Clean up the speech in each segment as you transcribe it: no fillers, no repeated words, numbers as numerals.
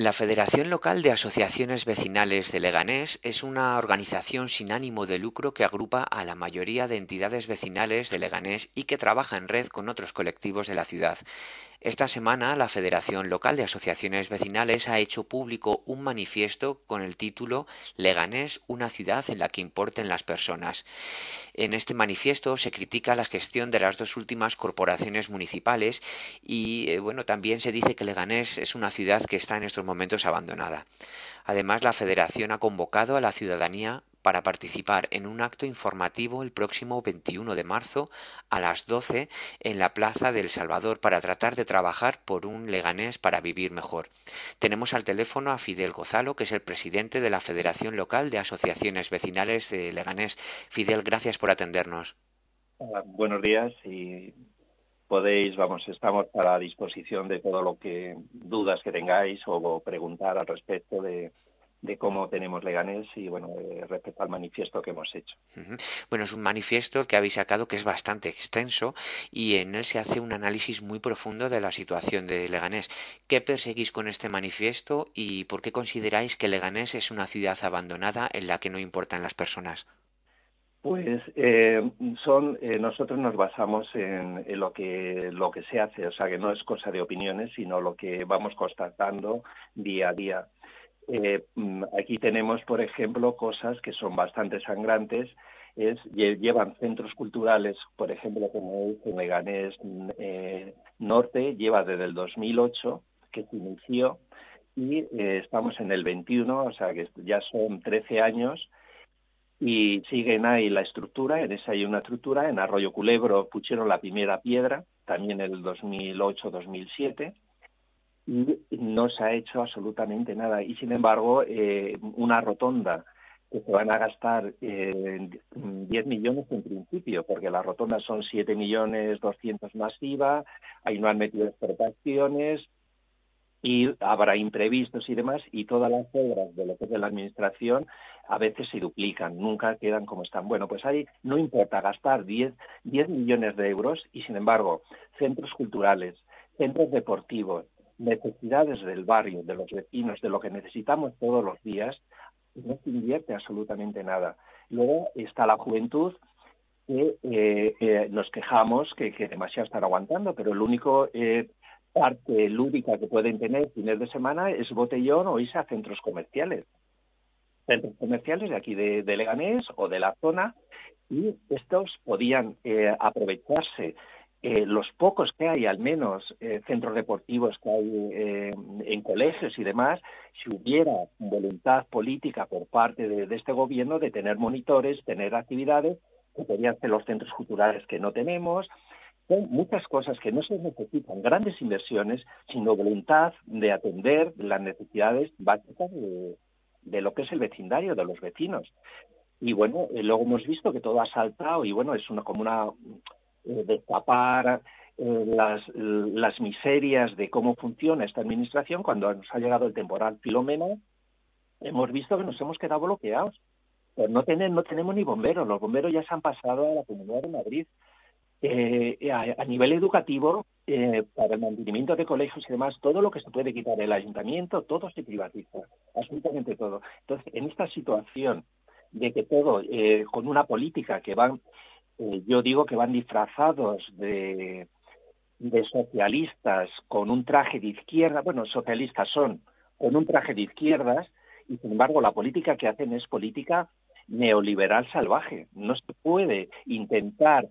La Federación Local de Asociaciones Vecinales de Leganés es una organización sin ánimo de lucro que agrupa a la mayoría de entidades vecinales de Leganés y que trabaja en red con otros colectivos de la ciudad. Esta semana, la Federación Local de Asociaciones Vecinales ha hecho público un manifiesto con el título Leganés, una ciudad en la que importen las personas. En este manifiesto se critica la gestión de las dos últimas corporaciones municipales y bueno, también se dice que Leganés es una ciudad que está en estos momentos abandonada. Además, la Federación ha convocado a la ciudadanía para participar en un acto informativo el próximo 21 de marzo a las 12 en la Plaza del Salvador para tratar de trabajar por un Leganés para vivir mejor. Tenemos al teléfono a Fidel Gozalo, que es el presidente de la Federación Local de Asociaciones Vecinales de Leganés. Fidel, gracias por atendernos. Buenos días y estamos para la disposición de todo lo que dudas que tengáis o preguntar al respecto de cómo tenemos Leganés y respecto al manifiesto que hemos hecho. Bueno, es un manifiesto que habéis sacado que es bastante extenso y en él se hace un análisis muy profundo de la situación de Leganés. ¿Qué perseguís con este manifiesto y por qué consideráis que Leganés es una ciudad abandonada en la que no importan las personas? Pues nosotros nos basamos en lo que se hace, o sea que no es cosa de opiniones, sino lo que vamos constatando día a día. Aquí tenemos, por ejemplo, cosas que son bastante sangrantes. Llevan centros culturales, por ejemplo, como es en Leganés Norte, lleva desde el 2008 que se inició y estamos en el 21, o sea que ya son 13 años y siguen ahí la estructura. En esa hay una estructura. En Arroyo Culebro pusieron la primera piedra, también en el 2008-2007. Y no se ha hecho absolutamente nada. Y sin embargo, una rotonda que se van a gastar 10 millones en principio, porque las rotondas son 7.200.000 más IVA, ahí no han metido exportaciones y habrá imprevistos y demás, y todas las obras de lo que es de la administración a veces se duplican, nunca quedan como están. Bueno, pues ahí no importa gastar 10 millones de euros y, sin embargo, centros culturales, centros deportivos, necesidades del barrio, de los vecinos, de lo que necesitamos todos los días, no se invierte absolutamente nada. Luego está la juventud, que nos quejamos que demasiado están aguantando, pero el único parte lúdica que pueden tener fines de semana es botellón o irse a centros comerciales de aquí de Leganés o de la zona, y estos podían aprovecharse los pocos que hay, al menos centros deportivos que hay en colegios y demás, si hubiera voluntad política por parte de este gobierno de tener monitores, tener actividades, que podrían ser los centros culturales que no tenemos. Son muchas cosas que no se necesitan grandes inversiones, sino voluntad de atender las necesidades básicas de lo que es el vecindario, de los vecinos. Y bueno, luego hemos visto que todo ha saltado y bueno, es como una destapar las miserias de cómo funciona esta administración. Cuando nos ha llegado el temporal Filomena, hemos visto que nos hemos quedado bloqueados. Pues no tenemos ni bomberos, los bomberos ya se han pasado a la Comunidad de Madrid. A nivel educativo, para el mantenimiento de colegios y demás, todo lo que se puede quitar el ayuntamiento, todo se privatiza, absolutamente todo. Entonces, en esta situación de que todo, con una política que van, yo digo que van disfrazados de socialistas con un traje de izquierda, bueno, socialistas son con un traje de izquierdas, y sin embargo la política que hacen es política neoliberal salvaje. No se puede intentar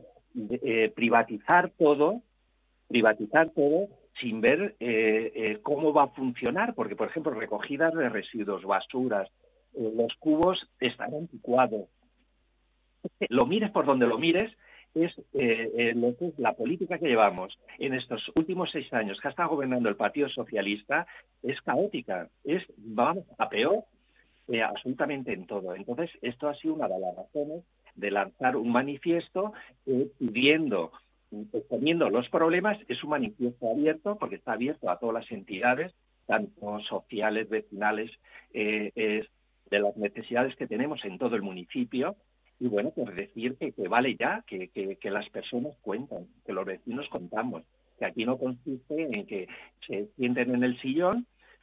privatizar todo sin ver cómo va a funcionar, porque, por ejemplo, recogidas de residuos, basuras, los cubos están anticuados. Lo mires por donde lo mires, es lo que es la política que llevamos en estos últimos 6 años que ha estado gobernando el Partido Socialista, es caótica, vamos a peor absolutamente en todo. Entonces, esto ha sido una de las razones de lanzar un manifiesto exponiendo los problemas. Es un manifiesto abierto porque está abierto a todas las entidades, tanto sociales, vecinales, de las necesidades que tenemos en todo el municipio. Y bueno, pues decir que vale ya, que las personas cuentan, que los vecinos contamos, que aquí no consiste en que se sienten en el sillón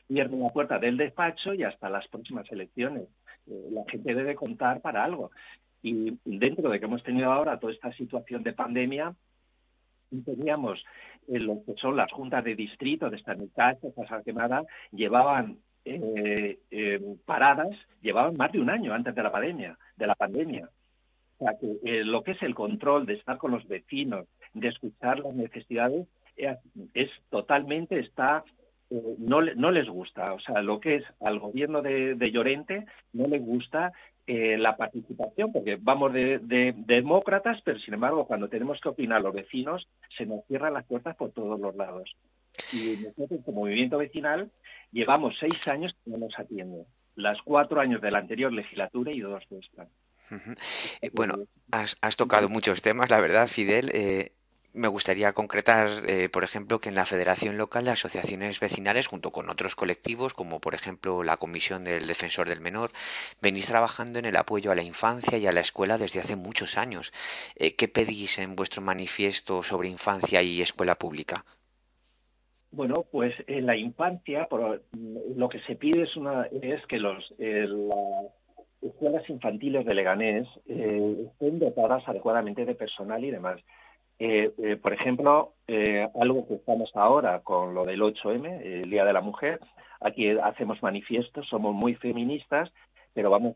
cierren la puerta del despacho y hasta las próximas elecciones. La gente debe contar para algo. Y dentro de que hemos tenido ahora toda esta situación de pandemia, teníamos lo que son las juntas de distrito de esta mitad, esta quemada, llevaban paradas, llevaban más de un año antes de la pandemia. O sea, que lo que es el control de estar con los vecinos, de escuchar las necesidades, es totalmente, no les gusta. O sea, lo que es al gobierno de Llorente no le gusta la participación, porque vamos de demócratas, pero sin embargo, cuando tenemos que opinar los vecinos, se nos cierran las puertas por todos los lados. Y nosotros, como movimiento vecinal, llevamos 6 años que no nos atienden. Las 4 años de la anterior legislatura y 2 de esta. Ujú. Bueno, has tocado muchos temas, la verdad, Fidel. Me gustaría concretar, por ejemplo, que en la Federación Local de Asociaciones Vecinales, junto con otros colectivos, como por ejemplo la Comisión del Defensor del Menor, venís trabajando en el apoyo a la infancia y a la escuela desde hace muchos años. ¿Qué pedís en vuestro manifiesto sobre infancia y escuela pública? Bueno, pues en la infancia lo que se pide es que las escuelas infantiles de Leganés estén dotadas adecuadamente de personal y demás. Por ejemplo, algo que estamos ahora con lo del 8M, el Día de la Mujer, aquí hacemos manifiestos, somos muy feministas, pero vamos,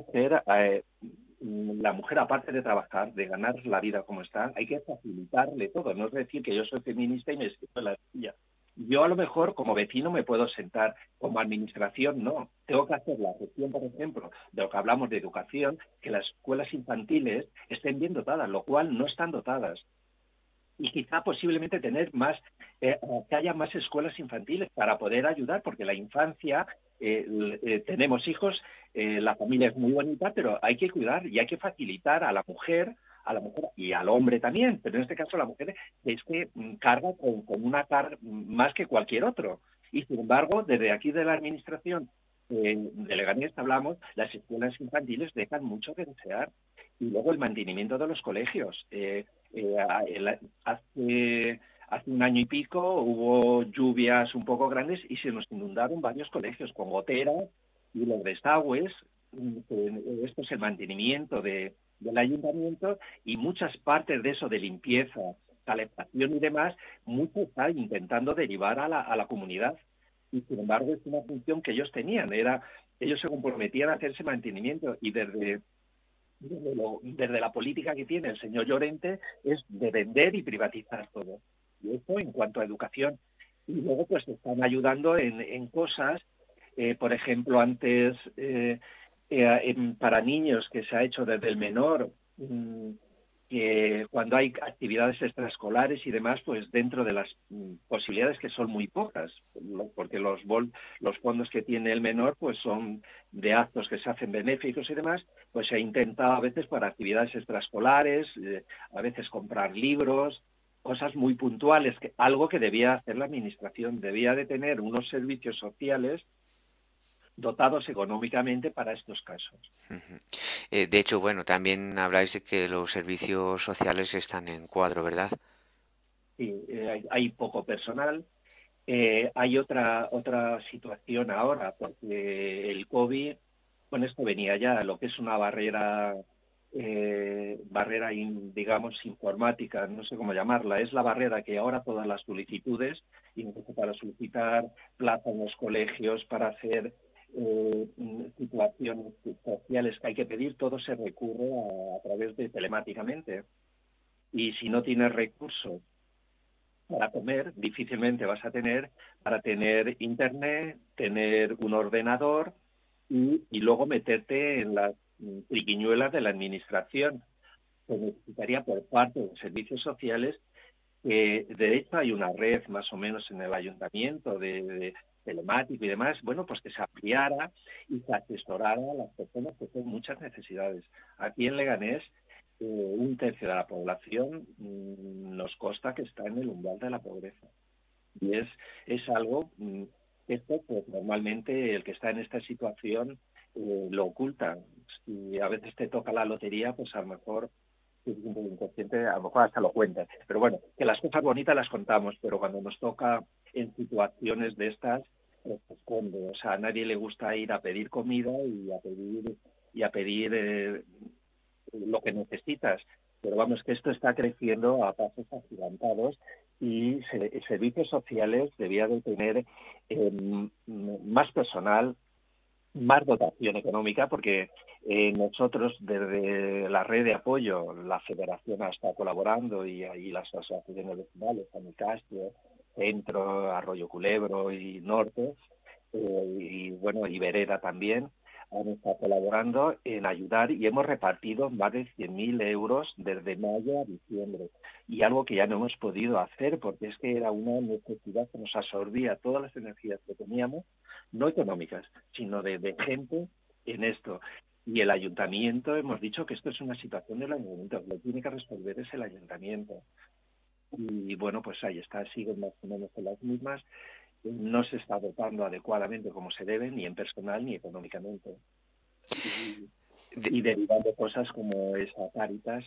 la mujer aparte de trabajar, de ganar la vida como está, hay que facilitarle todo. No es decir que yo soy feminista y me siento en la silla. Yo a lo mejor como vecino me puedo sentar, como administración no. Tengo que hacer la gestión, por ejemplo, de lo que hablamos de educación, que las escuelas infantiles estén bien dotadas, lo cual no están dotadas y quizá posiblemente tener que haya más escuelas infantiles para poder ayudar, porque la infancia, tenemos hijos, la familia es muy bonita, pero hay que cuidar y hay que facilitar a la mujer y al hombre también, pero en este caso la mujer es que carga con una carga más que cualquier otro. Y sin embargo, desde aquí de la administración de Leganés hablamos, las escuelas infantiles dejan mucho que desear. Y luego el mantenimiento de los colegios. Hace un año y pico hubo lluvias un poco grandes y se nos inundaron varios colegios con goteras y los desagües. Esto es el mantenimiento del ayuntamiento y muchas partes de eso de limpieza, calefacción y demás, mucho está intentando derivar a la comunidad. Y sin embargo es una función que ellos tenían, ellos se comprometían a hacer ese mantenimiento y desde la política que tiene el señor Llorente es de vender y privatizar todo. Y eso en cuanto a educación. Y luego pues están ayudando en cosas, por ejemplo, antes para niños que se ha hecho desde el menor, que cuando hay actividades extraescolares y demás, pues dentro de las posibilidades que son muy pocas, porque los fondos que tiene el menor pues son de actos que se hacen benéficos y demás, pues se ha intentado a veces para actividades extraescolares, a veces comprar libros, cosas muy puntuales, algo que debía hacer la administración, debía de tener unos servicios sociales dotados económicamente para estos casos. Ujú. De hecho, bueno, también habláis de que los servicios sociales están en cuadro, ¿verdad? Sí, hay poco personal. Hay otra situación ahora, porque el COVID, bueno, esto venía ya, lo que es una digamos, informática, no sé cómo llamarla, es la barrera que ahora todas las solicitudes, incluso para solicitar plaza en los colegios, para hacer situaciones sociales que hay que pedir, todo se recurre a través de telemáticamente. Y si no tienes recursos para comer, difícilmente vas a tener para tener internet, tener un ordenador y luego meterte en las triquiñuelas de la administración. Se necesitaría por parte de los servicios sociales que, de hecho, hay una red más o menos en el ayuntamiento de telemático y demás, bueno, pues que se ampliara y se asesorara a las personas que tienen muchas necesidades. Aquí en Leganés, un tercio de la población nos consta que está en el umbral de la pobreza. Y es algo, esto pues normalmente el que está en esta situación lo oculta. Si a veces te toca la lotería, pues a lo mejor si eres un poco inconsciente, a lo mejor hasta lo cuentas. Pero bueno, que las cosas bonitas las contamos, pero cuando nos toca en situaciones de estas, pues se esconde. O sea, a nadie le gusta ir a pedir comida y a pedir lo que necesitas. Pero vamos, que esto está creciendo a pasos agigantados y servicios sociales debía de tener más personal, más dotación económica, porque nosotros desde la red de apoyo, la federación está colaborando y ahí las asociaciones vecinales, San Nicasio, Centro, Arroyo Culebro y Norte, y bueno, y Vereda también, han estado colaborando en ayudar y hemos repartido más de 100.000 euros desde mayo a diciembre. Y algo que ya no hemos podido hacer porque es que era una necesidad que nos absorbía todas las energías que teníamos, no económicas, sino de gente en esto. Y el ayuntamiento, hemos dicho que esto es una situación del ayuntamiento, lo que tiene que resolver es el ayuntamiento. Y bueno, pues ahí está, siguen más o menos en las mismas, no se está dotando adecuadamente como se debe, ni en personal ni económicamente. Y, De- y derivando cosas como esa Cáritas,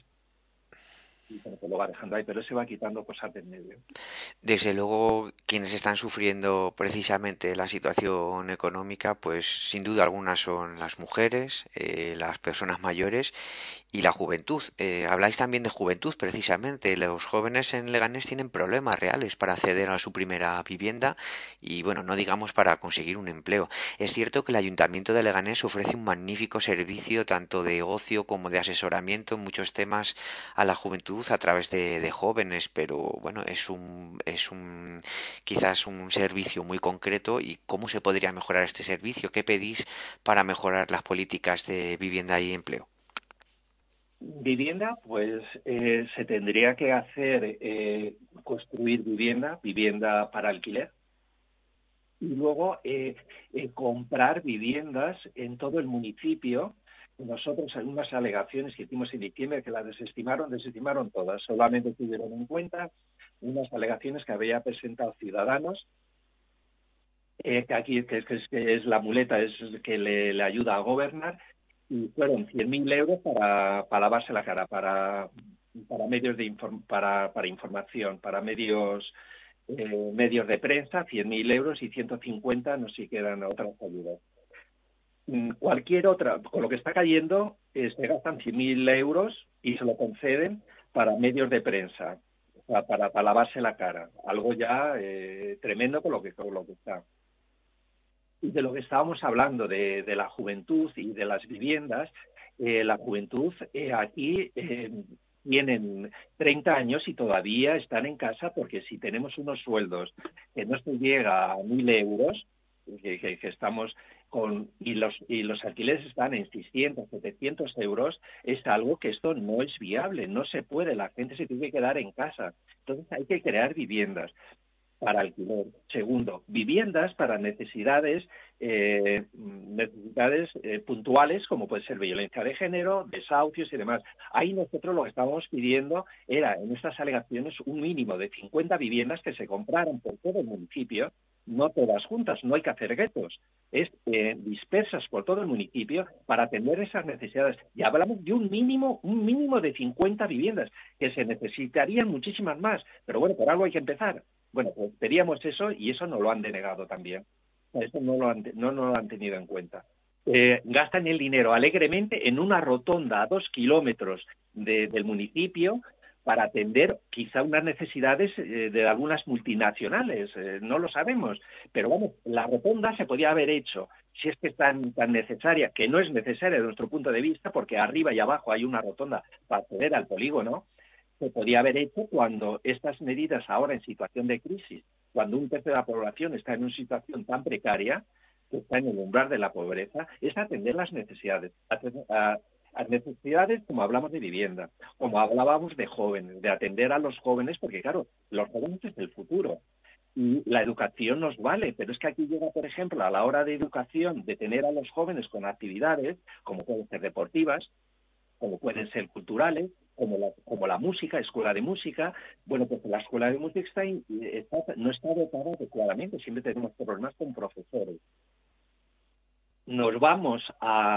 y bueno, que lo va dejando ahí, pero se va quitando cosas del medio. Desde luego, quienes están sufriendo precisamente la situación económica, pues sin duda alguna son las mujeres, las personas mayores y la juventud. Habláis también de juventud, precisamente. Los jóvenes en Leganés tienen problemas reales para acceder a su primera vivienda y, bueno, no digamos para conseguir un empleo. Es cierto que el Ayuntamiento de Leganés ofrece un magnífico servicio tanto de ocio como de asesoramiento en muchos temas a la juventud a través de jóvenes, pero bueno, es un quizás un servicio muy concreto. ¿Y cómo se podría mejorar este servicio? ¿Qué pedís para mejorar las políticas de vivienda y empleo? Vivienda, pues se tendría que hacer, construir vivienda para alquiler, y luego comprar viviendas en todo el municipio. Nosotros en unas alegaciones que hicimos en diciembre que las desestimaron todas, solamente tuvieron en cuenta unas alegaciones que había presentado Ciudadanos, que aquí que es la muleta, es que le ayuda a gobernar, y fueron 100.000 euros para lavarse la cara, para medios para información, para medios de prensa, 100.000 euros y 150 no sé si quedan otras ayudas. Cualquier otra, con lo que está cayendo, se gastan 100.000 euros y se lo conceden para medios de prensa, o sea, para lavarse la cara. Algo ya tremendo con lo que está. Y de lo que estábamos hablando, de la juventud y de las viviendas, la juventud aquí tienen 30 años y todavía están en casa porque si tenemos unos sueldos que no se llega a 1.000 euros, que estamos y los alquileres están en 600, 700 euros, es algo que esto no es viable, no se puede, la gente se tiene que quedar en casa. Entonces hay que crear viviendas para alquiler. Segundo, viviendas para necesidades puntuales, como puede ser violencia de género, desahucios y demás. Ahí nosotros lo que estábamos pidiendo era, en estas alegaciones, un mínimo de 50 viviendas que se compraran por todo el municipio, no todas juntas, no hay que hacer guetos, es dispersas por todo el municipio para atender esas necesidades. Y hablamos de un mínimo de 50 viviendas, que se necesitarían muchísimas más, pero bueno, por algo hay que empezar. Bueno, pues pedíamos eso y eso no lo han denegado también. Eso no lo han tenido en cuenta. Gastan el dinero alegremente en una rotonda a 2 kilómetros del municipio para atender quizá unas necesidades de algunas multinacionales. No lo sabemos. Pero vamos, la rotonda se podía haber hecho, si es que es tan necesaria, que no es necesaria desde nuestro punto de vista, porque arriba y abajo hay una rotonda para acceder al polígono, se podía haber hecho cuando estas medidas ahora en situación de crisis, cuando un tercio de la población está en una situación tan precaria, que está en el umbral de la pobreza, es atender las necesidades. A necesidades como hablamos de vivienda, como hablábamos de jóvenes, de atender a los jóvenes, porque claro, los jóvenes es el futuro. Y la educación nos vale, pero es que aquí llega, por ejemplo, a la hora de educación, de tener a los jóvenes con actividades, como pueden ser deportivas, como pueden ser culturales, como la música, escuela de música. Bueno, pues la escuela de música no está dotada adecuadamente, siempre tenemos problemas con profesores. Nos vamos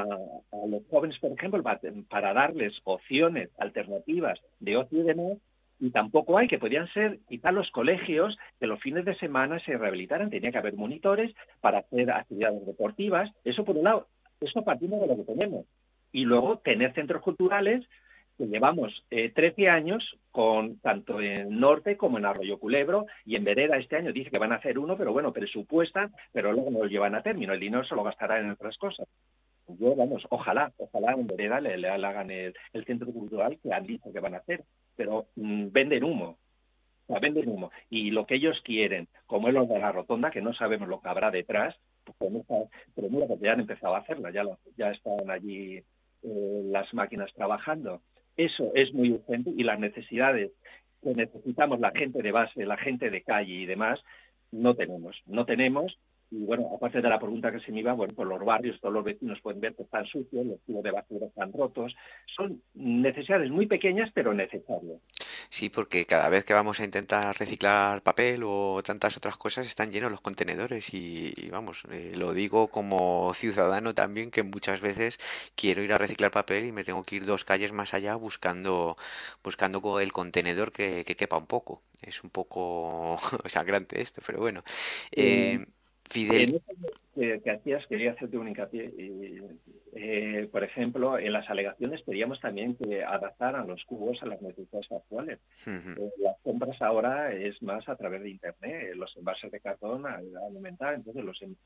a los jóvenes, por ejemplo, para darles opciones alternativas de ocio y demás, Y tampoco hay, que podían ser quizá los colegios que los fines de semana se rehabilitaran. Tenía que haber monitores para hacer actividades deportivas. Eso por un lado, eso partiendo de lo que tenemos. Y luego tener centros culturales que llevamos 13 años con tanto en Norte como en Arroyo Culebro, y en Vereda este año dice que van a hacer uno, pero bueno, presupuestan, pero luego no lo llevan a término. El dinero se lo gastará en otras cosas. Yo, vamos, ojalá en Vereda le hagan el centro cultural que han dicho que van a hacer, pero venden humo, o sea, venden humo. Y lo que ellos quieren, como es lo de la rotonda, que no sabemos lo que habrá detrás, pues con esta, pero mira, porque ya han empezado a hacerla, ya están allí las máquinas trabajando. Eso es muy urgente, y las necesidades que necesitamos la gente de base, la gente de calle y demás, no tenemos. Y bueno, aparte de la pregunta que se me iba, bueno, pues los barrios, todos los vecinos pueden ver que están sucios, los tubos de basura están rotos. Son necesidades muy pequeñas, pero necesarias. Sí, porque cada vez que vamos a intentar reciclar papel o tantas otras cosas están llenos los contenedores y vamos, lo digo como ciudadano también que muchas veces quiero ir a reciclar papel y me tengo que ir 2 calles más allá buscando el contenedor que quepa un poco. Es un poco sangrante esto, pero bueno. Eh, Eh, Fidel, En eso que hacías, quería hacerte un hincapié. Por ejemplo, en las alegaciones pedíamos también que adaptaran los cubos a las necesidades actuales. Las compras ahora es más a través de Internet. Los envases de cartón han aumentado, entonces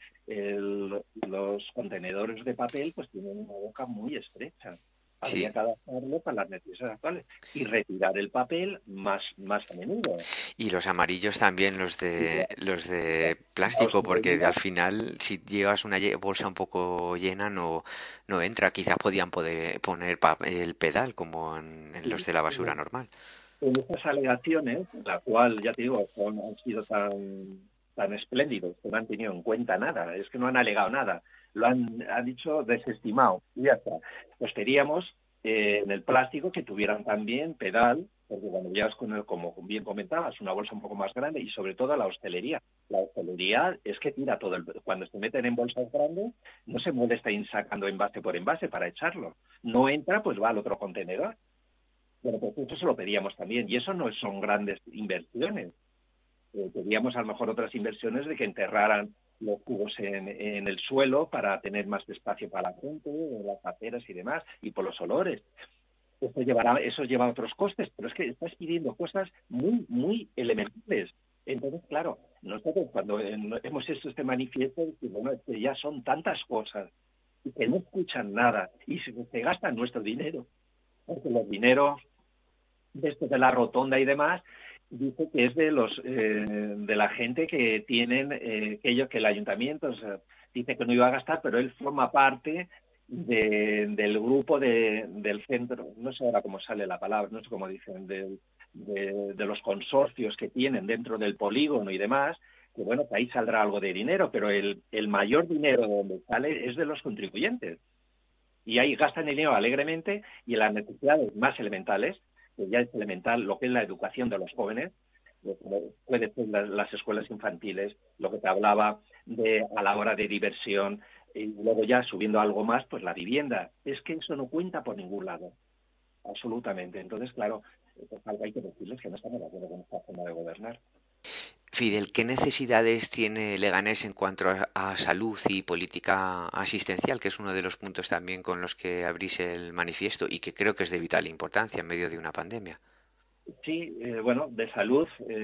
los contenedores de papel pues tienen una boca muy estrecha. sí. Habría que adaptarlo para las necesidades actuales y retirar el papel más a menudo. Y los amarillos también, Y los de la plástico, porque hostelería, al final si llevas una bolsa un poco llena no entra. Quizás podían poner el pedal como en los de la basura normal. en estas alegaciones, la cual, ya te digo, han sido tan espléndidos que no han tenido en cuenta nada, es que no han alegado nada, han dicho desestimado, y ya está. Pues queríamos en el plástico que tuvieran también pedal, porque cuando llevas con el, como bien comentabas, una bolsa un poco más grande, y sobre todo la hostelería. La hostelería es que tira todo cuando se meten en bolsas grandes, no se molesta ir sacando envase por envase para echarlo. No entra, pues va al otro contenedor. Bueno, pues eso se lo pedíamos también, y eso no son grandes inversiones. Pedíamos a lo mejor otras inversiones de que enterraran los cubos en el suelo para tener más espacio para la gente, en las aceras y demás, y por los olores. Eso lleva a otros costes, pero es que estás pidiendo cosas muy, muy elementales. Entonces, claro, nosotros cuando hemos hecho este manifiesto, decimos, bueno, es que ya son tantas cosas y que no escuchan nada y se gastan nuestro dinero, porque los dineros de la rotonda y demás, dice que es de la gente que tienen que el ayuntamiento, o sea, dice que no iba a gastar, pero él forma parte del grupo del centro, no sé ahora cómo sale la palabra, no sé cómo dicen, de los consorcios que tienen dentro del polígono y demás, que bueno, que ahí saldrá algo de dinero, pero el mayor dinero de donde sale es de los contribuyentes. Y ahí gastan el dinero alegremente, y en las necesidades más elementales, que ya es elemental lo que es la educación de los jóvenes, puede ser las escuelas infantiles, lo que te hablaba de a la hora de diversión, y luego ya subiendo algo más, pues la vivienda. Es que eso no cuenta por ningún lado, absolutamente. Entonces, claro, pues algo hay que decirles que no estamos de acuerdo con esta forma de gobernar. Fidel, ¿qué necesidades tiene Leganés en cuanto a salud y política asistencial, que es uno de los puntos también con los que abrís el manifiesto y que creo que es de vital importancia en medio de una pandemia? Sí, bueno, de salud,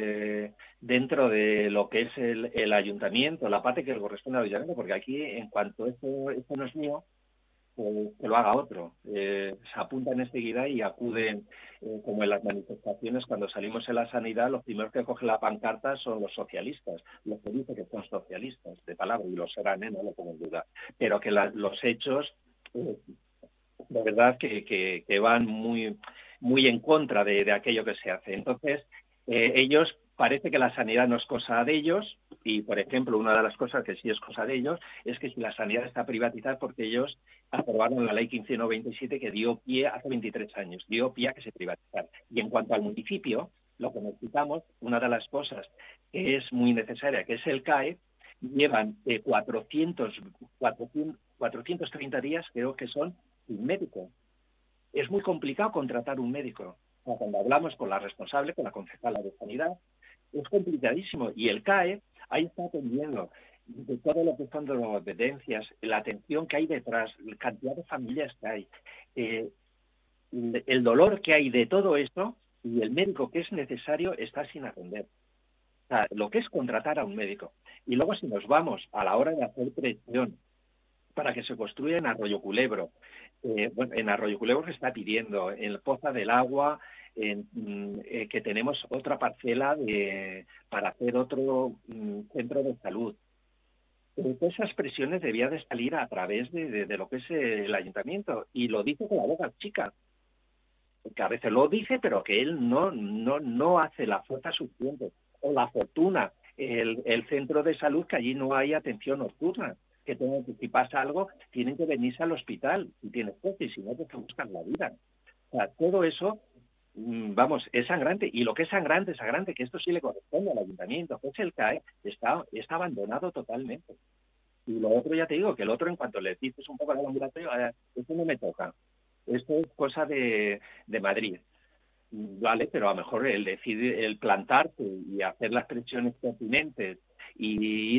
dentro de lo que es el ayuntamiento, la parte que le corresponde al ayuntamiento, porque aquí, en cuanto esto no es mío, pues que lo haga otro. Se apuntan enseguida y acuden, como en las manifestaciones, cuando salimos en la sanidad, los primeros que cogen la pancarta son los socialistas, los que dicen que son socialistas, de palabra, y lo serán, no lo pongo en duda. Pero que los hechos, eh, de verdad, que van muy en contra de aquello que se hace. Entonces, ellos, parece que la sanidad no es cosa de ellos, y, por ejemplo, una de las cosas que sí es cosa de ellos es que si la sanidad está privatizada, porque ellos aprobaron la ley 1597 que dio pie hace 23 años, dio pie a que se privatizara. Y en cuanto al municipio, lo que necesitamos, una de las cosas que es muy necesaria, que es el CAE, llevan 430 días, creo que son, sin médico. Es muy complicado contratar un médico. O sea, cuando hablamos con la responsable, con la concejala de Sanidad, es complicadísimo. Y el CAE ahí está atendiendo de todo lo que son de las competencias, la atención que hay detrás, la cantidad de familias que hay, eh, el dolor que hay de todo esto, y el médico que es necesario está sin atender. O sea, lo que es contratar a un médico. Y luego si nos vamos a la hora de hacer presión para que se construya en Arroyo Culebro, bueno, en Arroyo Culebro se está pidiendo, en Poza del Agua, que tenemos otra parcela para hacer otro centro de salud. Todas esas presiones debían de salir a través de lo que es el ayuntamiento, y lo dice con la boca chica, que a veces lo dice, pero que él no hace la fuerza suficiente, o la fortuna, el centro de salud, que allí no hay atención nocturna, que si pasa algo, tienen que venirse al hospital, si tienes coche, y si no, pues te buscan la vida. O sea, todo eso, vamos, es sangrante, y lo que es sangrante, que esto sí le corresponde al ayuntamiento, que es el CAE, está abandonado totalmente. Y lo otro, ya te digo, que el otro, en cuanto le dices un poco al ambulatorio, eso no me toca. Esto es cosa de Madrid, ¿vale? Pero a lo mejor el decidir, el plantarse y hacer las presiones pertinentes y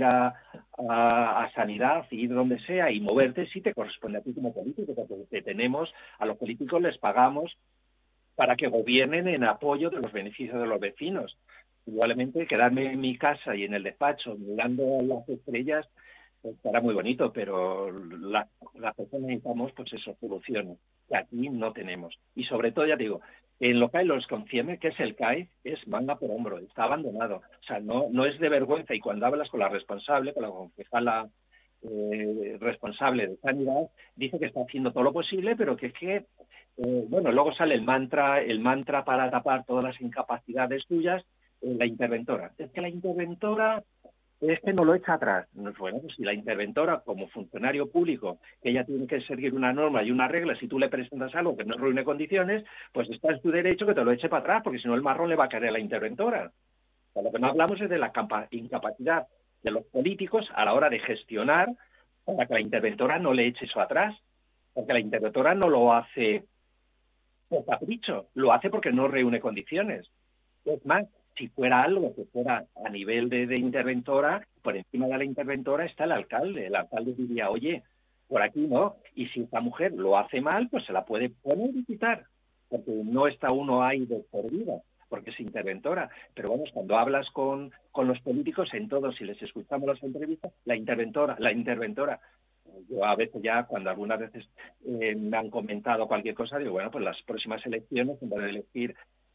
ir a sanidad, ir donde sea y moverte, sí te corresponde a ti como político, porque tenemos, a los políticos les pagamos para que gobiernen en apoyo de los beneficios de los vecinos. Igualmente, quedarme en mi casa y en el despacho mirando las estrellas, pues, estará muy bonito, pero las personas necesitamos, pues eso, soluciones, que aquí no tenemos. Y sobre todo, ya digo, en lo que los concierne, que es el CAE, es manga por hombro, está abandonado. O sea, no es de vergüenza. Y cuando hablas con la responsable, con la concejala responsable de sanidad, dice que está haciendo todo lo posible, pero que es que bueno, luego sale el mantra para tapar todas las incapacidades suyas, la interventora. Es que la interventora es que no lo echa atrás. Bueno, pues si la interventora, como funcionario público, que ella tiene que seguir una norma y una regla, si tú le presentas algo que no reúne condiciones, pues está en tu derecho que te lo eche para atrás, porque si no el marrón le va a caer a la interventora. O sea, lo que no hablamos es de la incapacidad de los políticos a la hora de gestionar para que la interventora no le eche eso atrás, porque la interventora no lo hace por capricho, lo hace porque no reúne condiciones. Es más, si fuera algo que fuera a nivel de interventora, por encima de la interventora está el alcalde diría, oye, por aquí no, y si esta mujer lo hace mal, pues se la puede poner y quitar, porque no está uno ahí de por vida, porque es interventora. Pero bueno, cuando hablas con los políticos, en todos, si les escuchamos las entrevistas, la interventora, yo a veces ya, cuando algunas veces me han comentado cualquier cosa, digo, bueno, pues las próximas elecciones, en vez de elegir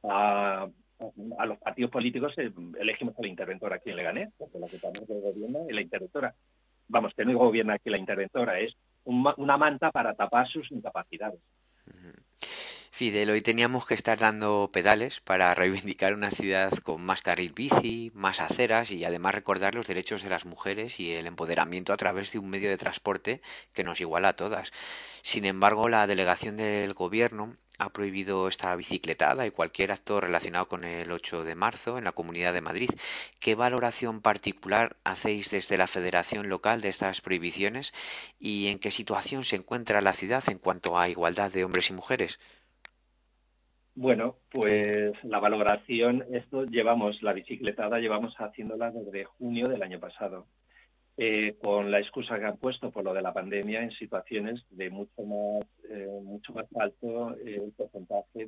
a los partidos políticos, elegimos a la interventora aquí en Leganés, porque la que también gobierna es la interventora. Vamos, que no gobierna aquí la interventora, es una manta para tapar sus incapacidades. Fidel, hoy teníamos que estar dando pedales para reivindicar una ciudad con más carril bici, más aceras y además recordar los derechos de las mujeres y el empoderamiento a través de un medio de transporte que nos iguala a todas. Sin embargo, la delegación del gobierno ha prohibido esta bicicletada y cualquier acto relacionado con el 8 de marzo en la Comunidad de Madrid. ¿Qué valoración particular hacéis desde la Federación Local de estas prohibiciones y en qué situación se encuentra la ciudad en cuanto a igualdad de hombres y mujeres? Bueno, pues la valoración, la bicicletada llevamos haciéndola desde junio del año pasado, con la excusa que han puesto por lo de la pandemia en situaciones de mucho más alto el porcentaje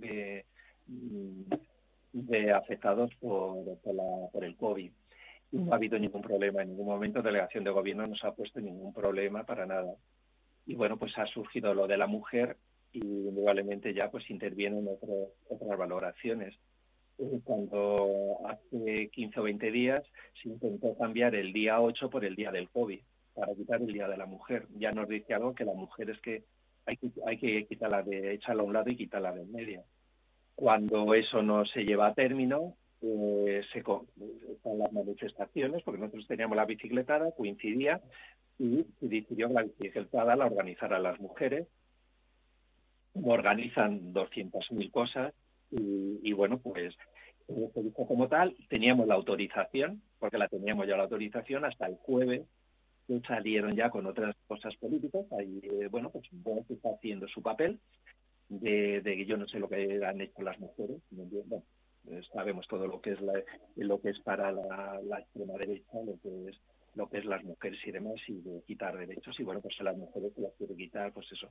de afectados por el COVID. Y no ha habido ningún problema, en ningún momento la delegación de gobierno nos ha puesto ningún problema para nada. Y bueno, pues ha surgido lo de la mujer y indudablemente ya pues intervienen otras valoraciones. Cuando hace 15 o 20 días se intentó cambiar el día 8 por el día del COVID, para quitar el día de la mujer. Ya nos dice algo que la mujer es que hay que quitarla echarla a un lado y quitarla de en medio. Cuando eso no se lleva a término, están las manifestaciones, porque nosotros teníamos la bicicletada, coincidía, y se decidió que la bicicletada la organizaran las mujeres, como organizan 200.000 cosas, y bueno, pues se dijo como tal, teníamos la autorización, porque la teníamos ya la autorización hasta el jueves, que salieron ya con otras cosas políticas, ahí, bueno, pues Vox está haciendo su papel, de yo no sé lo que han hecho las mujeres, ¿me entiendes? Bueno, sabemos todo lo que es lo que es para la extrema derecha, lo que es las mujeres y demás, y de quitar derechos, y bueno, pues a las mujeres se las quiere quitar, pues eso,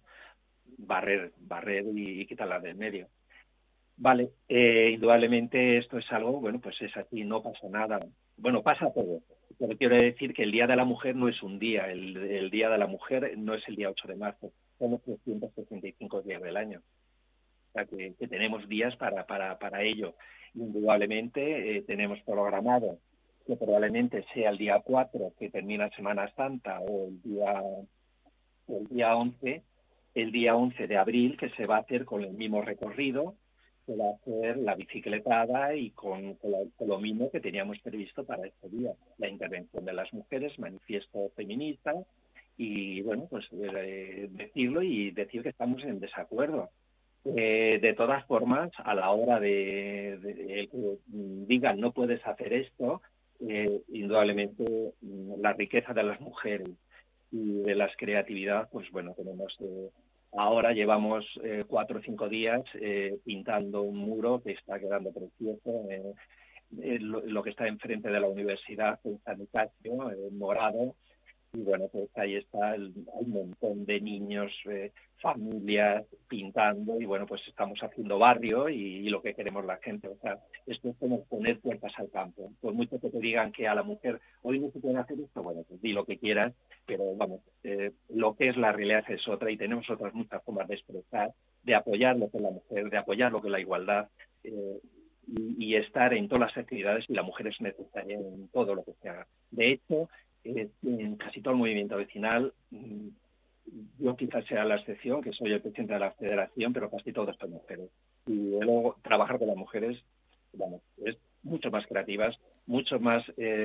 barrer y quitarlas del medio. Vale, indudablemente esto es algo, bueno, pues es así, no pasa nada. Bueno, pasa todo. Pero quiero decir que el Día de la Mujer no es un día, el Día de la Mujer no es el día 8 de marzo, son los 365 días del año. O sea, que tenemos días para ello. Indudablemente tenemos programado que probablemente sea el día 4 que termina Semana Santa, o el día 11, el día 11 de abril, que se va a hacer con el mismo recorrido, se va a hacer la bicicletada y con lo mismo que teníamos previsto para este día, la intervención de las mujeres, manifiesto feminista, y bueno, pues decirlo y decir que estamos en desacuerdo. De todas formas, a la hora de que digan no puedes hacer esto, indudablemente la riqueza de las mujeres y de las creatividad, pues bueno, tenemos ahora llevamos 4 o 5 días pintando un muro que está quedando precioso, lo que está enfrente de la universidad, el San Nicasio, morado, y bueno, pues ahí está, hay un montón de niños, familias pintando, y bueno, pues estamos haciendo barrio y lo que queremos la gente. O sea, esto es como poner puertas al campo. Por mucho que te digan que a la mujer hoy no se puede hacer esto, bueno, pues di lo que quieras, pero vamos, lo que es la realidad es otra, y tenemos otras muchas formas de expresar, de apoyar lo que es la mujer, de apoyar lo que es la igualdad. Y estar en todas las actividades, y la mujer es necesaria en todo lo que se haga. De hecho, en casi todo el movimiento vecinal, yo quizás sea la excepción, que soy el presidente de la federación, pero casi todos son mujeres. Y luego trabajar con las mujeres, bueno, es mucho más creativas, mucho más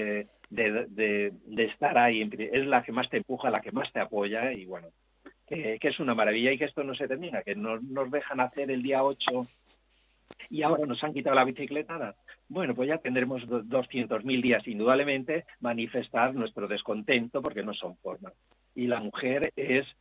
de estar ahí, es la que más te empuja, la que más te apoya, y bueno, que es una maravilla, y que esto no se termina, que nos dejan hacer el día 8 y ahora nos han quitado la bicicletada. Bueno, pues ya tendremos 200.000 días, indudablemente, manifestar nuestro descontento, porque no son formas. Y la mujer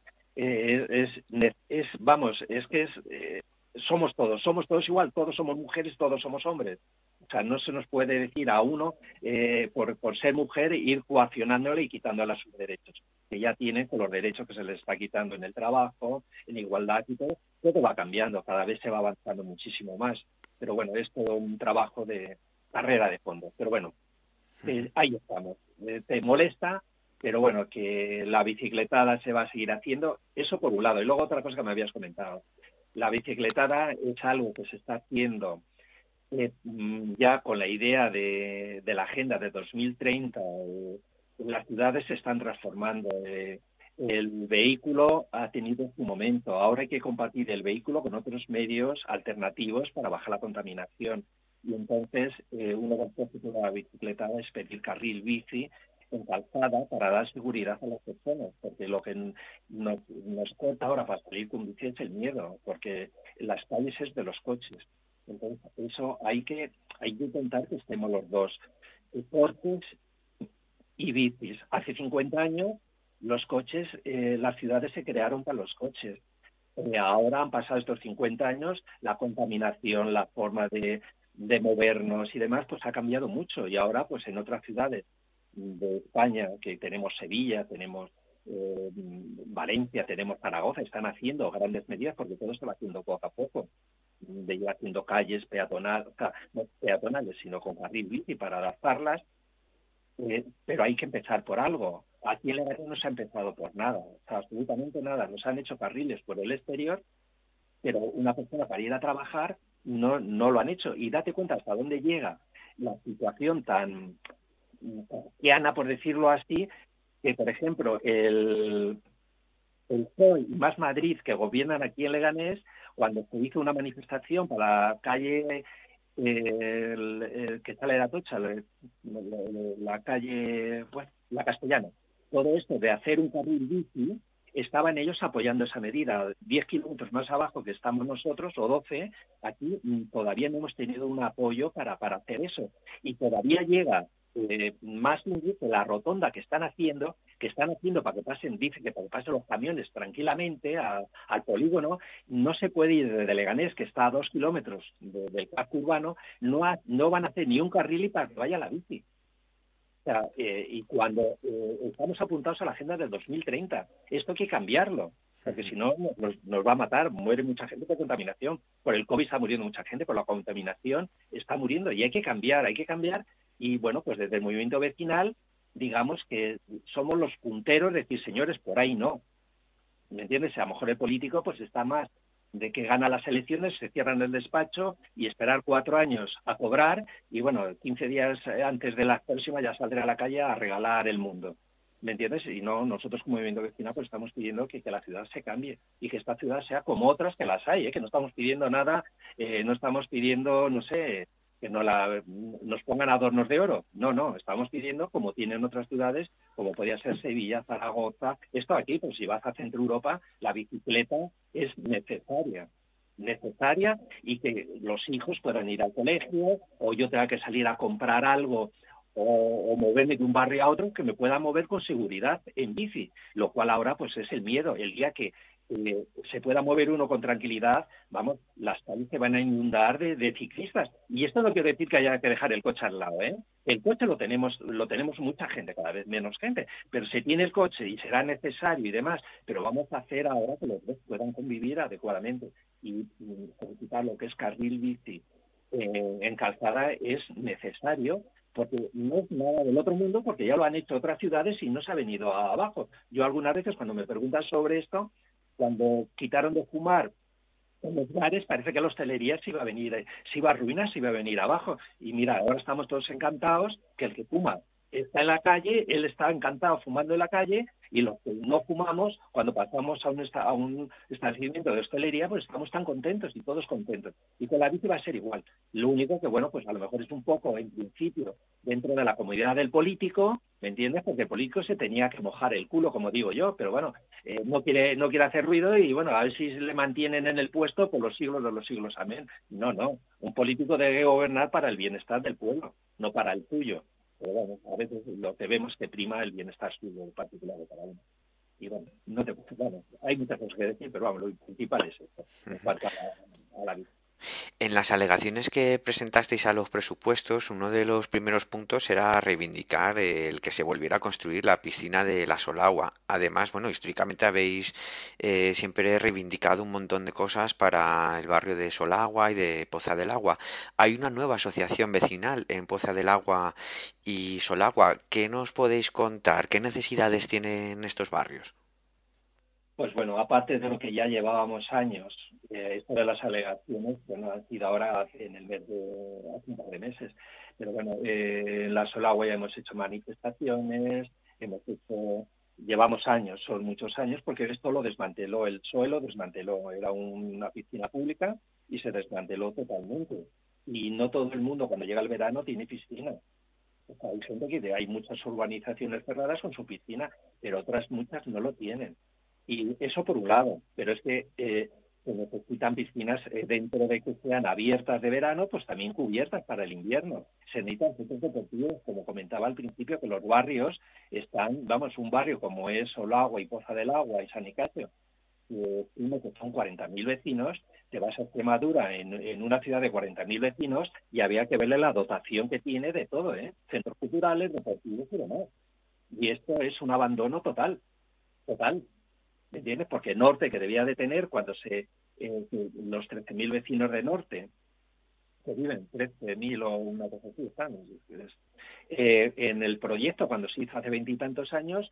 vamos, es que somos todos igual, todos somos mujeres, todos somos hombres. O sea, no se nos puede decir a uno, por ser mujer, ir coaccionándole y quitándole sus derechos, que ya tiene con los derechos que se les está quitando en el trabajo, en igualdad y todo va cambiando, cada vez se va avanzando muchísimo más. Pero bueno, es todo un trabajo de carrera de fondo. Pero bueno, ahí estamos. Te molesta, pero bueno, que la bicicletada se va a seguir haciendo, eso por un lado. Y luego otra cosa que me habías comentado. La bicicletada es algo que se está haciendo ya con la idea de la agenda de 2030. Las ciudades se están transformando. El vehículo ha tenido su momento. Ahora hay que compartir el vehículo con otros medios alternativos para bajar la contaminación. Y entonces, uno de los propósitos de la bicicletada es pedir carril bici en calzada para dar seguridad a las personas, porque lo que nos corta ahora para salir con bici es el miedo, porque las calles es de los coches. Entonces, eso hay que intentar que estemos los dos, coches y bicis. Hace 50 años los coches, las ciudades se crearon para los coches. Ahora han pasado estos 50 años, la contaminación, la forma de movernos y demás, pues ha cambiado mucho. Y ahora, pues en otras ciudades de España, que tenemos Sevilla, tenemos Valencia, tenemos Zaragoza, están haciendo grandes medidas, porque todo se va haciendo poco a poco, de ir haciendo calles peatonales, o sea, no peatonales, sino con carril bici para adaptarlas, pero hay que empezar por algo. Aquí en Leganés no se ha empezado por nada, o sea, absolutamente nada. Nos han hecho carriles por el exterior, pero una persona para ir a trabajar no lo han hecho. Y date cuenta hasta dónde llega la situación tan llana, por decirlo así, que, por ejemplo, el PSOE y Más Madrid, que gobiernan aquí en Leganés, cuando se hizo una manifestación para la calle que sale de Atocha, la calle, pues, la Castellana, todo esto de hacer un carril bici, estaban ellos apoyando esa medida. 10 kilómetros más abajo que estamos nosotros, o 12, aquí todavía no hemos tenido un apoyo para hacer eso. Y todavía llega más que la rotonda que están haciendo para que pasen, dice que para que pasen los camiones tranquilamente al polígono, no se puede ir desde Leganés, que está a 2 kilómetros del casco urbano, no van a hacer ni un carril y para que vaya la bici. O sea, y cuando estamos apuntados a la agenda del 2030, esto hay que cambiarlo, porque si no nos va a matar, muere mucha gente por contaminación, por el COVID está muriendo mucha gente, por la contaminación está muriendo y hay que cambiar, y bueno, pues desde el movimiento vecinal, digamos que somos los punteros de decir, señores, por ahí no, ¿me entiendes? A lo mejor el político pues está más de que gana las elecciones, se cierra en el despacho y esperar 4 años a cobrar y bueno, 15 días antes de la próxima ya saldrá a la calle a regalar el mundo. ¿Me entiendes? Y no, nosotros como movimiento vecinal pues estamos pidiendo que la ciudad se cambie y que esta ciudad sea como otras que las hay, que no estamos pidiendo nada, no estamos pidiendo, no sé, que nos pongan adornos de oro. No, no, estamos pidiendo como tienen otras ciudades, como podría ser Sevilla, Zaragoza. Esto aquí, pues si vas a Centro Europa, la bicicleta es necesaria y que los hijos puedan ir al colegio o yo tenga que salir a comprar algo o moverme de un barrio a otro, que me pueda mover con seguridad en bici, lo cual ahora pues es el miedo. El día que se pueda mover uno con tranquilidad, vamos, las calles se van a inundar de ciclistas. Y esto no quiere decir que haya que dejar el coche al lado, ¿eh? El coche lo tenemos mucha gente, cada vez menos gente, pero se tiene el coche y será necesario y demás, pero vamos a hacer ahora que los dos puedan convivir adecuadamente y quitar lo que es carril bici en calzada es necesario porque no es nada del otro mundo, porque ya lo han hecho otras ciudades y no se ha venido abajo. Yo algunas veces cuando me preguntan sobre esto, cuando quitaron de fumar en los bares, parece que la hostelería se iba a arruinar, se iba a venir abajo. Y mira, ahora estamos todos encantados que el que fuma está en la calle, él está encantado fumando en la calle, y los que no fumamos, cuando pasamos a un establecimiento de hostelería, pues estamos tan contentos y todos contentos. Y con la bici va a ser igual. Lo único que, bueno, pues a lo mejor es un poco, en principio, dentro de la comodidad del político, ¿me entiendes? Porque el político se tenía que mojar el culo, como digo yo, pero bueno, no quiere hacer ruido y bueno, a ver si le mantienen en el puesto por los siglos de los siglos, amén. No, no, un político debe gobernar para el bienestar del pueblo, no para el tuyo. Pero bueno, a veces lo que vemos que prima el bienestar suyo en particular de cada uno. Y bueno, bueno, hay muchas cosas que decir, pero vamos, lo principal es esto, en cuanto a la vida. En las alegaciones que presentasteis a los presupuestos, uno de los primeros puntos era reivindicar el que se volviera a construir la piscina de la Solagua. Además, bueno, históricamente habéis siempre reivindicado un montón de cosas para el barrio de Solagua y de Poza del Agua. Hay una nueva asociación vecinal en Poza del Agua y Solagua. ¿Qué nos podéis contar? ¿Qué necesidades tienen estos barrios? Pues bueno, aparte de lo que ya llevábamos años, esto de las alegaciones, bueno, han sido ahora en el mes hace un par de meses, pero bueno, en la Solagua ya hemos hecho manifestaciones, llevamos años, son muchos años, porque esto lo desmanteló, el suelo desmanteló, era una piscina pública y se desmanteló totalmente. Y no todo el mundo cuando llega el verano tiene piscina. O sea, hay gente hay muchas urbanizaciones cerradas con su piscina, pero otras muchas no lo tienen. Y eso por un lado, pero es que se necesitan piscinas dentro de que sean abiertas de verano, pues también cubiertas para el invierno. Se necesitan centros deportivos, como comentaba al principio, que los barrios están, vamos, un barrio como es Solagua y Poza del Agua y San Nicasio, que son 40.000 vecinos, te vas a Extremadura en una ciudad de 40.000 vecinos y había que verle la dotación que tiene de todo, centros culturales, deportivos y demás. Y esto es un abandono total, total. ¿Me entiendes? Porque Norte, que debía de tener los 13.000 vecinos de Norte, que viven 13.000 o una cosa así, están, en el proyecto, cuando se hizo hace 20 y tantos años,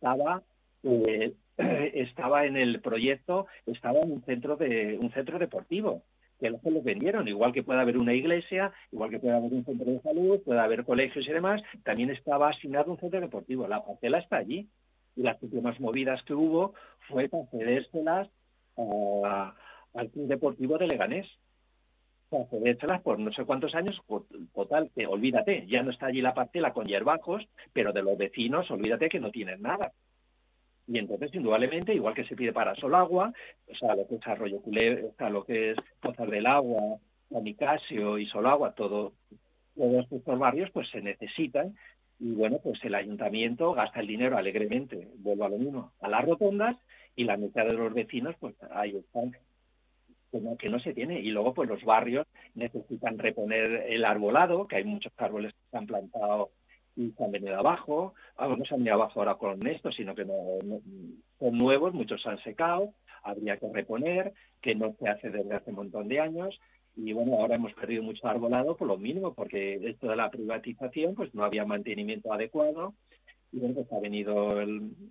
estaba en el proyecto, estaba en un centro deportivo, que no se los vendieron, igual que puede haber una iglesia, igual que puede haber un centro de salud, puede haber colegios y demás, también estaba asignado un centro deportivo. La parcela está allí. Y las últimas movidas que hubo fue para cedérselas al Club Deportivo de Leganés. Para cedérselas por no sé cuántos años, total, que olvídate, ya no está allí la parcela con hierbajos, pero de los vecinos, olvídate que no tienen nada. Y entonces, indudablemente, igual que se pide para Solagua, o sea, lo que es Arroyo Culebra, o sea, lo que es Pozas del Agua, San Nicasio y Solagua, todo todos estos barrios pues se necesitan y bueno, pues el ayuntamiento gasta el dinero alegremente, vuelvo a lo mismo, a las rotondas y la mitad de los vecinos pues ahí están, como que no se tiene. Y luego pues los barrios necesitan reponer el arbolado, que hay muchos árboles que se han plantado y se han venido abajo, no se han venido abajo ahora con esto, sino que son nuevos, muchos se han secado, habría que reponer, que no se hace desde hace un montón de años. Y bueno, ahora hemos perdido mucho arbolado por lo mínimo, porque esto de la privatización, pues no había mantenimiento adecuado. Y bueno, pues ha venido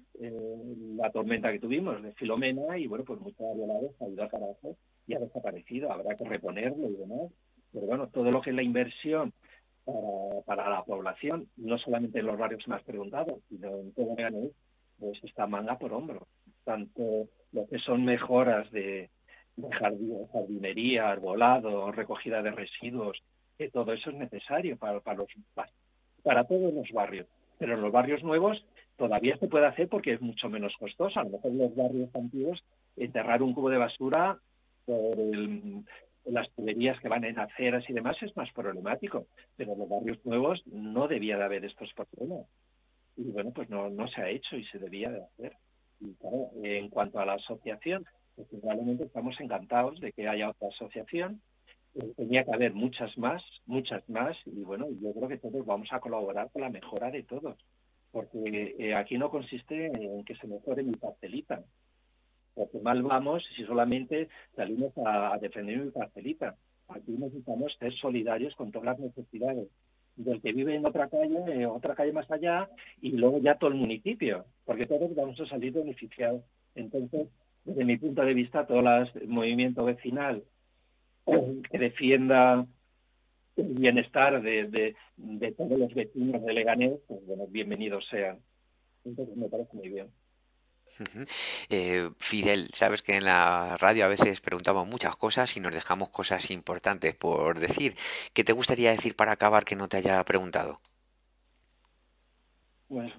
la tormenta que tuvimos de Filomena y bueno, pues mucho arbolado se ha ido a carajo y ha desaparecido. Habrá que reponerlo y demás. Pero bueno, todo lo que es la inversión para la población, no solamente en los barrios que me has preguntado, sino en todo Leganés, pues está manga por hombro. Tanto lo que son mejoras de jardinería, arbolado, recogida de residuos, que todo eso es necesario para todos los barrios. Pero en los barrios nuevos todavía se puede hacer porque es mucho menos costoso. A lo mejor en los barrios antiguos, enterrar un cubo de basura por las tuberías que van en aceras y demás es más problemático. Pero en los barrios nuevos no debía de haber estos problemas. Y bueno, pues no se ha hecho y se debía de hacer. Y claro, en cuanto a la asociación, pues probablemente estamos encantados de que haya otra asociación. Tenía que haber muchas más, y bueno, yo creo que todos vamos a colaborar con la mejora de todos, porque aquí no consiste en que se mejore mi parcelita, porque mal vamos si solamente salimos a defender mi parcelita. Aquí necesitamos ser solidarios con todas las necesidades del que vive en otra calle más allá, y luego ya todo el municipio, porque todos vamos a salir beneficiados. Entonces, desde mi punto de vista, todo el movimiento vecinal que defienda el bienestar de todos los vecinos de Leganés, pues bueno, bienvenidos sean. Entonces me parece muy bien. Ujú. Fidel, sabes que en la radio a veces preguntamos muchas cosas y nos dejamos cosas importantes por decir. ¿Qué te gustaría decir para acabar que no te haya preguntado? Pues,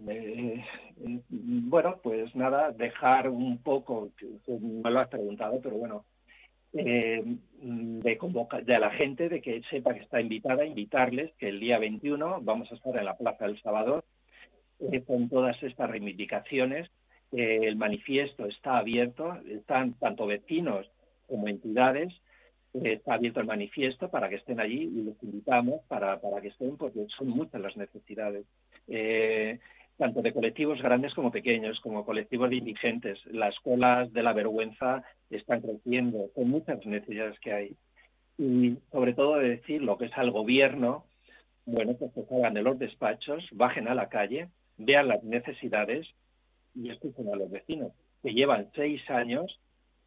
bueno, pues nada, dejar un poco, que me lo has preguntado, pero bueno, de la gente, de que sepa que está invitada, invitarles que el día 21 vamos a estar en la Plaza del Salvador con todas estas reivindicaciones. El manifiesto está abierto, están tanto vecinos como entidades, está abierto el manifiesto para que estén allí y les invitamos para que estén, porque son muchas las necesidades, eh, tanto de colectivos grandes como pequeños, como colectivos de indigentes. Las colas de la vergüenza están creciendo, son muchas necesidades que hay. Y sobre todo de decir lo que es al gobierno, bueno, pues que salgan de los despachos, bajen a la calle, vean las necesidades y escuchen a los vecinos, que llevan 6 años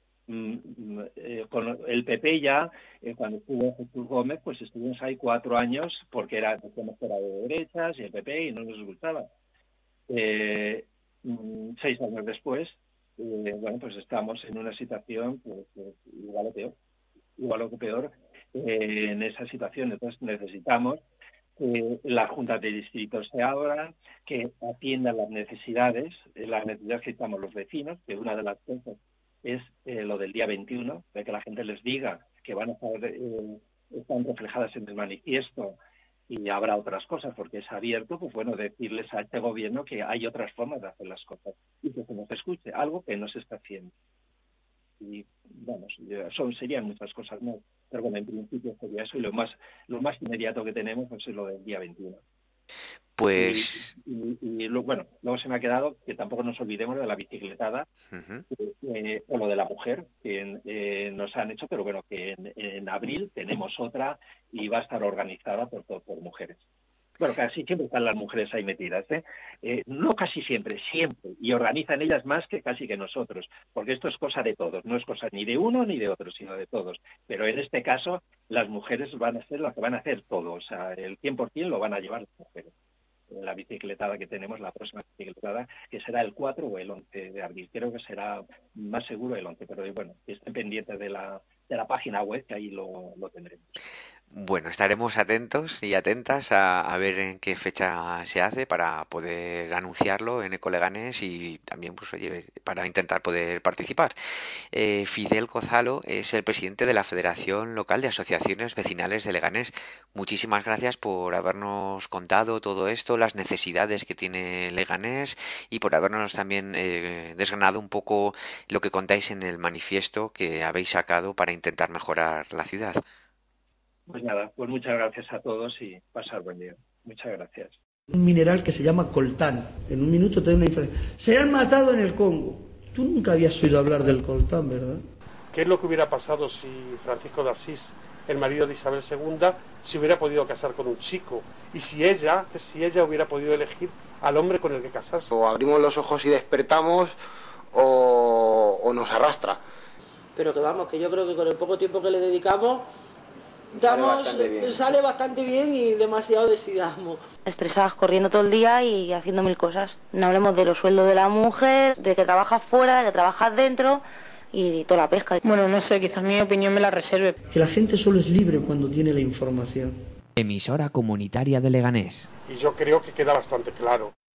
con el PP ya, cuando estuvo Jesús Gómez, pues estuvimos ahí 4 años porque decíamos que era de derechas y el PP y no nos gustaba. 6 años después, bueno, pues estamos en una situación pues, igual o peor en esa situación. Entonces necesitamos que las juntas de distritos se abran, que atiendan las necesidades que estamos los vecinos, que una de las cosas es lo del día 21, de que la gente les diga que van a estar, están reflejadas en el manifiesto y habrá otras cosas, porque es abierto, pues bueno, decirles a este gobierno que hay otras formas de hacer las cosas y que se nos escuche, algo que no se está haciendo. Y vamos, serían muchas cosas más, pero bueno, en principio sería eso, y lo más inmediato que tenemos pues, es lo del día 21. Pues, Bueno, luego se me ha quedado que tampoco nos olvidemos de la bicicletada ujú. o lo de la mujer que nos han hecho, pero bueno, que en abril tenemos otra y va a estar organizada por mujeres. Bueno, casi siempre están las mujeres ahí metidas, ¿eh? No casi siempre, siempre. Y organizan ellas más que casi que nosotros, porque esto es cosa de todos, no es cosa ni de uno ni de otro, sino de todos. Pero en este caso, las mujeres van a ser las que van a hacer todo, o sea, el 100% lo van a llevar las mujeres. La bicicletada que tenemos, la próxima bicicletada, que será el 4 o el 11 de abril. Creo que será más seguro el 11, pero bueno, que estén pendientes de la página web, que ahí lo tendremos. Bueno, estaremos atentos y atentas a ver en qué fecha se hace para poder anunciarlo en Ecoleganés y también, pues oye, para intentar poder participar. Fidel Gonzalo es el presidente de la Federación Local de Asociaciones Vecinales de Leganés. Muchísimas gracias por habernos contado todo esto, las necesidades que tiene Leganés y por habernos también desgranado un poco lo que contáis en el manifiesto que habéis sacado para intentar mejorar la ciudad. Pues nada, pues muchas gracias a todos y pasar buen día. Muchas gracias. Un mineral que se llama coltán. En un minuto te doy una información. Se han matado en el Congo. Tú nunca habías oído hablar del coltán, ¿verdad? ¿Qué es lo que hubiera pasado si Francisco de Asís, el marido de Isabel II, se hubiera podido casar con un chico? Y si ella hubiera podido elegir al hombre con el que casarse. O abrimos los ojos y despertamos o nos arrastra. Pero que vamos, que yo creo que con el poco tiempo que le dedicamos sale bastante bien y demasiado decidamos. Estresadas corriendo todo el día y haciendo mil cosas. No hablemos de los sueldos de la mujer, de que trabajas fuera, de que trabajas dentro y toda la pesca. Bueno, no sé, quizás mi opinión me la reserve. Que la gente solo es libre cuando tiene la información. Emisora comunitaria de Leganés. Y yo creo que queda bastante claro.